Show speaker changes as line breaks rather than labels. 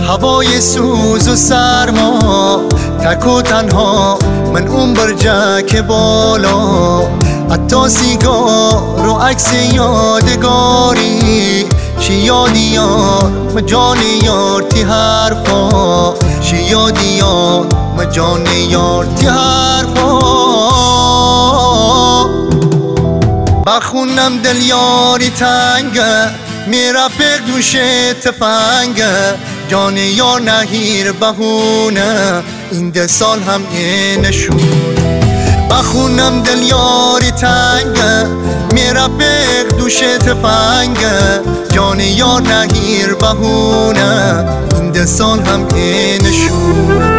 هوای سوز و سرما، تک و تنها من اون برجک بالا، حتی سیگار و عکس یادگاری، چی یادی یار مجان یار تی حرفا، چی یادی یار مجان یار تی حرفا. بخونم دل یاری تنگه، میرا پیق دوش تفنگه، جان یار نهیر بهونه، این 10 سال هم یه نشون. بخونم دل یاری تنگه، میرا پیق دوش تفنگه، جان یار نهیر بهونه، این 10 سال هم یه نشون.